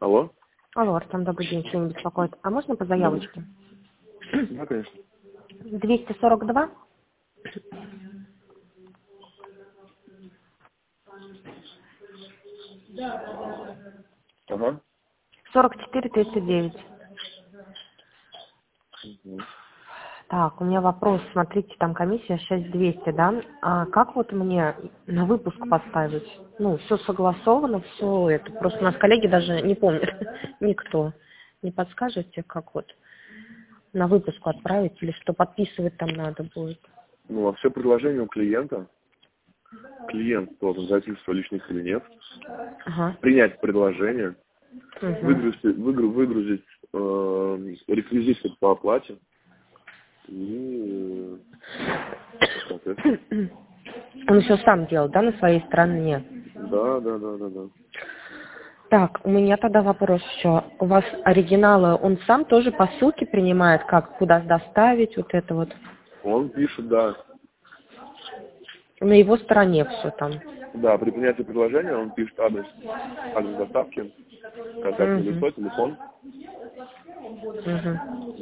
Алло? Алло, Артем, добрый день, сегодня беспокоит. А можно по заявочке? Да, конечно. 242 Ага. 44 39. Мгм. Так, у меня вопрос. Смотрите, там комиссия 6200, да? А как вот мне на выпуск поставить? Ну, все согласовано, все это. Просто у нас коллеги даже не помнят. Никто. Не подскажете, как вот на выпуск отправить или что подписывать там надо будет? Ну, а все предложение у клиента. Клиент должен зайти в свой личный кабинет, Ага. принять предложение, Угу. выгрузить реквизиты по оплате и, соответственно. Он все сам делал, да, на своей стороне? Да. Так, у меня тогда вопрос еще. У вас оригиналы, он сам тоже по ссылке принимает, как, куда доставить, вот это вот? Он пишет, да. На его стороне все там. Да, при принятии предложения он пишет адрес доставки, контактное Угу. лицо, телефон. Угу.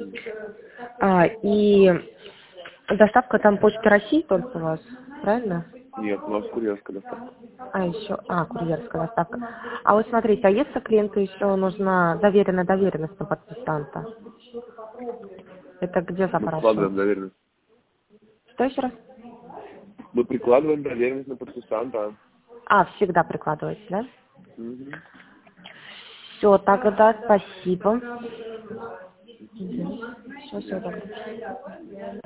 И доставка там Почта России только у вас, правильно? Нет, у нас курьерская доставка. Курьерская доставка. А вот смотрите, а если клиенту еще нужна доверенность на подписанта? Это где Мы прикладываем запрашивать? доверенность. Что еще раз? Мы прикладываем доверенность на подписанта. Всегда прикладываете, да? Мгм. Все, тогда спасибо. Все, тогда.